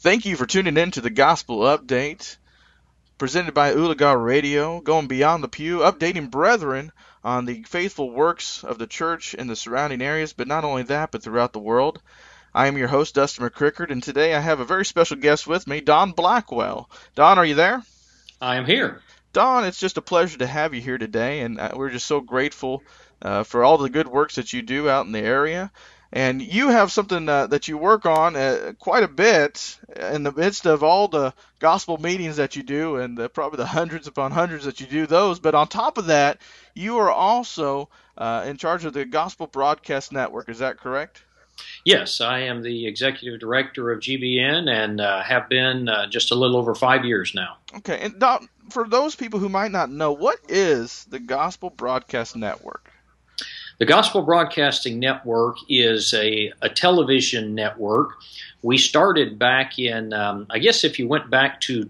Thank you for tuning in to the Gospel Update, presented by Ulaga Radio, going beyond the pew, updating brethren on the faithful works of the church in the surrounding areas, but not only that, but throughout the world. I am your host, Dustin McCrickard, and today I have a very special guest with me, Don Blackwell. Don, are you there? I am here. Don, it's just a pleasure to have you here today, and we're just so grateful for all the good works that you do out in the area. And you have something that you work on quite a bit in the midst of all the gospel meetings that you do, and probably the hundreds upon hundreds that you do those. But on top of that, you are also in charge of the Gospel Broadcast Network. Is that correct? Yes, I am the executive director of GBN and have been just a little over 5 years now. Okay, and Don, for those people who might not know, what is the Gospel Broadcast Network? The Gospel Broadcasting Network is a television network. We started back in, I guess if you went back to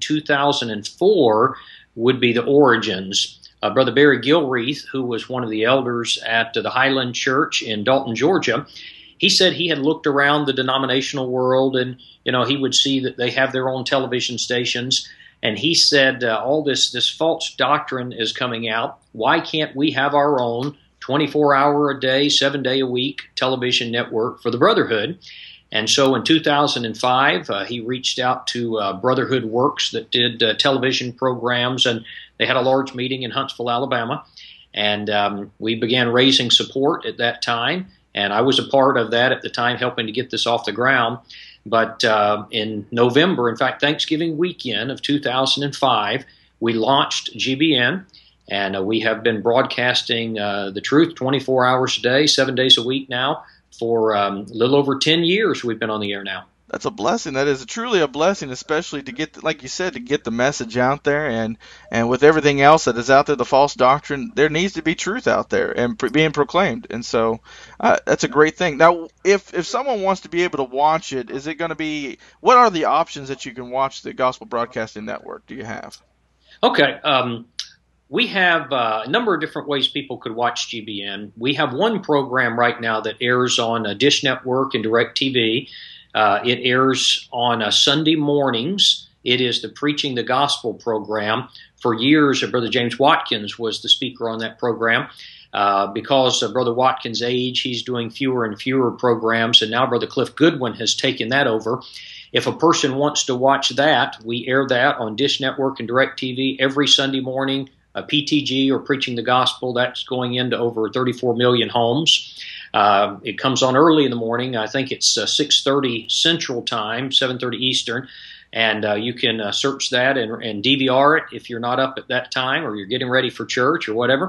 2004, would be the origins. Brother Barry Gilreath, who was one of the elders at the Highland Church in Dalton, Georgia, he said he had looked around the denominational world and, he would see that they have their own television stations. And he said, all this false doctrine is coming out. Why can't we have our own 24-hour-a-day, 7-day-a-week television network for the Brotherhood? And so in 2005, he reached out to Brotherhood Works that did television programs, and they had a large meeting in Huntsville, Alabama. And we began raising support at that time, and I was a part of that at the time, helping to get this off the ground. But in November, in fact, Thanksgiving weekend of 2005, we launched GBN. And we have been broadcasting the truth 24 hours a day, 7 days a week now for a little over 10 years we've been on the air now. That's a blessing. That is truly a blessing, especially to get, like you said, to get the message out there. And with everything else that is out there, the false doctrine, there needs to be truth out there and being proclaimed. And so that's a great thing. Now, if someone wants to be able to watch it, is it going to be, what are the options that you can watch the Gospel Broadcasting Network? Do you have? Okay. We have a number of different ways people could watch GBN. We have one program right now that airs on Dish Network and DirecTV. It airs on Sunday mornings. It is the Preaching the Gospel program. For years, Brother James Watkins was the speaker on that program. Because of Brother Watkins' age, he's doing fewer and fewer programs, and now Brother Cliff Goodwin has taken that over. If a person wants to watch that, we air that on Dish Network and DirecTV every Sunday morning. PTG, or Preaching the Gospel, that's going into over 34 million homes. It comes on early in the morning. I think it's 6:30 Central Time, 7:30 Eastern, and you can search that and DVR it if you're not up at that time or you're getting ready for church or whatever.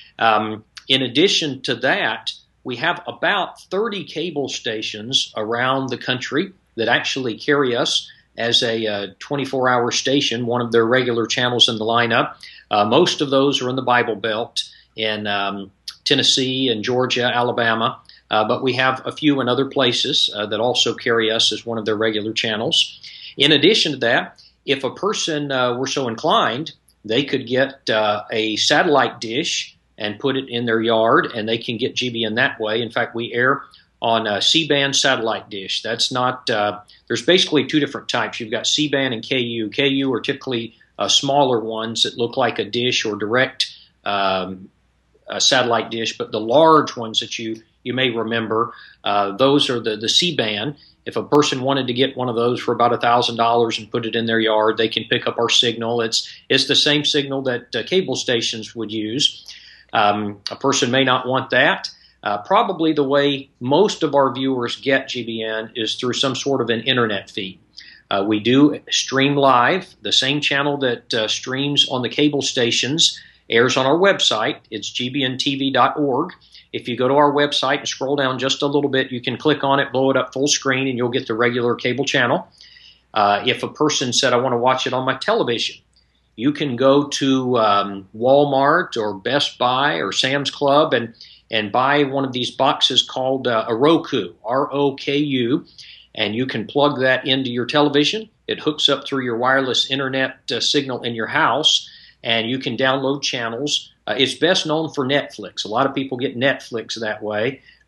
In addition to that, we have about 30 cable stations around the country that actually carry us as a 24-hour station, one of their regular channels in the lineup. Most of those are in the Bible Belt in Tennessee and Georgia, Alabama, but we have a few in other places that also carry us as one of their regular channels. In addition to that, if a person were so inclined, they could get a satellite dish and put it in their yard, and they can get GBN that way. In fact, we air on a C-band satellite dish. That's not, there's basically two different types. You've got C-band and KU. KU are typically smaller ones that look like a dish or direct a satellite dish, but the large ones that you may remember, those are the C-band. If a person wanted to get one of those for about $1,000 and put it in their yard, they can pick up our signal. It's the same signal that cable stations would use. A person may not want that. Probably the way most of our viewers get GBN is through some sort of an internet feed. We do stream live. The same channel that streams on the cable stations airs on our website. It's gbntv.org. If you go to our website and scroll down just a little bit, you can click on it, blow it up full screen, and you'll get the regular cable channel. If a person said, I want to watch it on my television, you can go to Walmart or Best Buy or Sam's Club and buy one of these boxes called a Roku, R-O-K-U, and you can plug that into your television. It hooks up through your wireless internet signal in your house, and you can download channels. It's best known for Netflix. A lot of people get Netflix that way.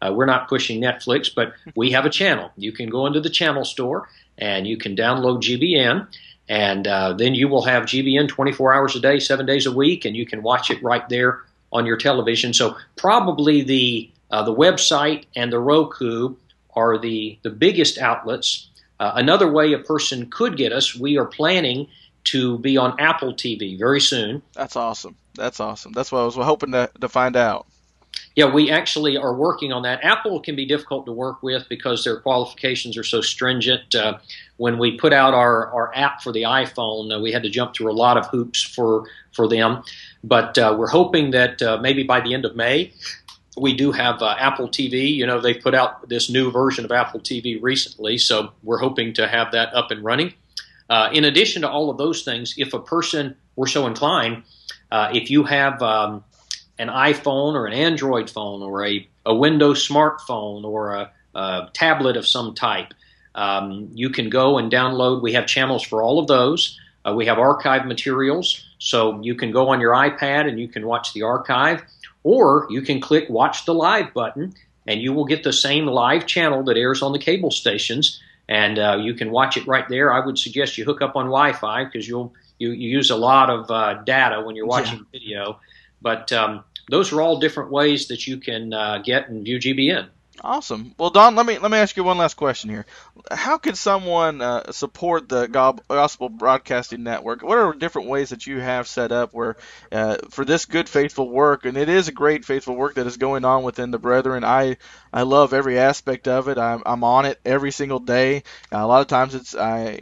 We're not pushing Netflix, but we have a channel. You can go into the channel store and you can download GBN, and then you will have GBN 24 hours a day, 7 days a week, and you can watch it right there on your television. So probably the website and the Roku are the biggest outlets. Another way a person could get us, we are planning to be on Apple TV very soon. That's awesome. That's awesome. That's what I was hoping to find out. Yeah, we actually are working on that. Apple can be difficult to work with because their qualifications are so stringent. When we put out our app for the iPhone, we had to jump through a lot of hoops for them. But we're hoping that maybe by the end of May, we do have Apple TV. You know, they put out this new version of Apple TV recently, so we're hoping to have that up and running. In addition to all of those things, if a person were so inclined, if you have an iPhone or an Android phone or a Windows smartphone or a tablet of some type, you can go and download. We have channels for all of those. We have archive materials, so you can go on your iPad and you can watch the archive, or you can click Watch the Live button, and you will get the same live channel that airs on the cable stations, and you can watch it right there. I would suggest you hook up on Wi-Fi because you use a lot of data when you're watching video. But those are all different ways that you can get and view GBN. Awesome. Well, Don, let me ask you one last question here. How can someone support the Gospel Broadcasting Network? What are different ways that you have set up where for this good, faithful work, and it is a great, faithful work that is going on within the brethren. I love every aspect of it. I'm on it every single day. A lot of times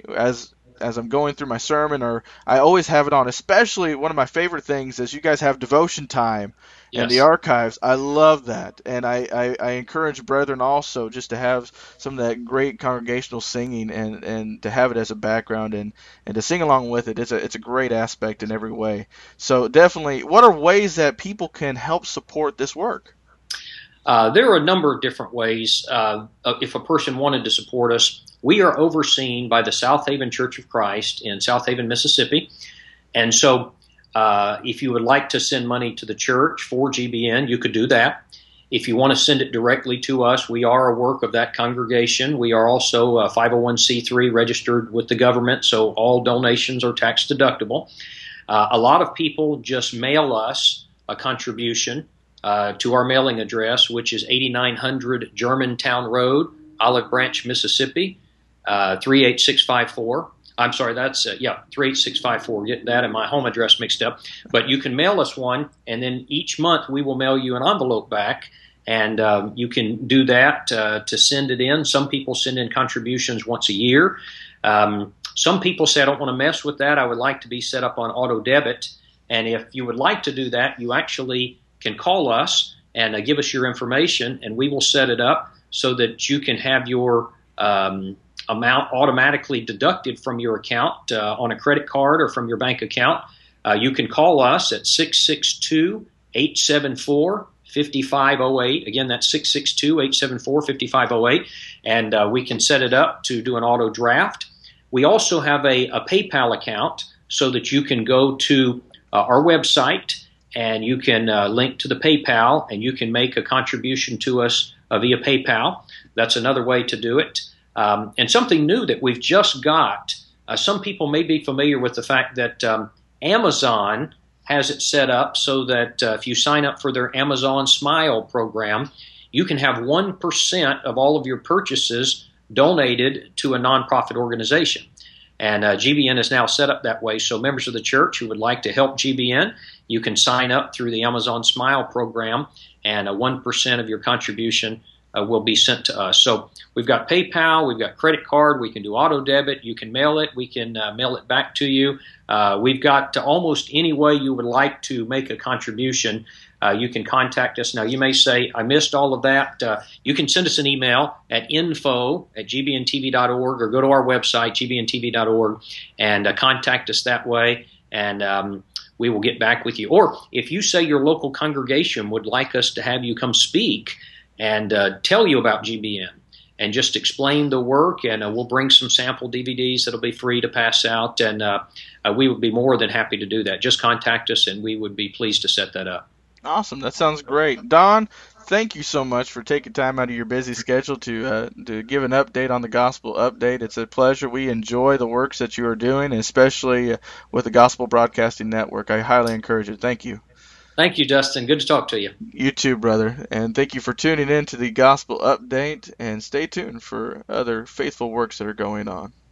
as I'm going through my sermon, or I always have it on. Especially one of my favorite things is you guys have devotion time and the archives. I love that, and I encourage brethren also just to have some of that great congregational singing and to have it as a background and to sing along with it. It's a great aspect in every way. So definitely, what are ways that people can help support this work? There are a number of different ways. If a person wanted to support us, we are overseen by the South Haven Church of Christ in South Haven, Mississippi. And so if you would like to send money to the church for GBN, you could do that. If you want to send it directly to us, we are a work of that congregation. We are also a 501c3 registered with the government, so all donations are tax deductible. A lot of people just mail us a contribution to our mailing address, which is 8900 Germantown Road, Olive Branch, Mississippi, 38654. I'm sorry, that's 38654. Getting that and my home address mixed up. But you can mail us one, and then each month we will mail you an envelope back, and you can do that to send it in. Some people send in contributions once a year. Some people say, I don't want to mess with that. I would like to be set up on auto debit. And if you would like to do that, you actually can call us and give us your information, and we will set it up so that you can have your amount automatically deducted from your account on a credit card or from your bank account. You can call us at 662-874-5508. Again, that's 662-874-5508, and we can set it up to do an auto draft. We also have a PayPal account so that you can go to our website and you can link to the PayPal, and you can make a contribution to us via PayPal. That's another way to do it. And something new that we've just got, some people may be familiar with the fact that Amazon has it set up so that if you sign up for their Amazon Smile program, you can have 1% of all of your purchases donated to a nonprofit organization. And GBN is now set up that way, so members of the church who would like to help GBN, you can sign up through the Amazon Smile program, and 1% of your contribution will be sent to us. So we've got PayPal, we've got credit card, we can do auto debit, you can mail it, we can mail it back to you. We've got almost any way you would like to make a contribution. You can contact us. Now, you may say, I missed all of that. You can send us an email at info@gbntv.org or go to our website, gbntv.org, and contact us that way, and we will get back with you. Or if you say your local congregation would like us to have you come speak and tell you about GBN and just explain the work, and we'll bring some sample DVDs that'll be free to pass out, and we would be more than happy to do that. Just contact us, and we would be pleased to set that up. Awesome. That sounds great. Don, thank you so much for taking time out of your busy schedule to give an update on the Gospel Update. It's a pleasure. We enjoy the works that you are doing, especially with the Gospel Broadcasting Network. I highly encourage it. Thank you. Thank you, Dustin. Good to talk to you. You too, brother. And thank you for tuning in to the Gospel Update, and stay tuned for other faithful works that are going on.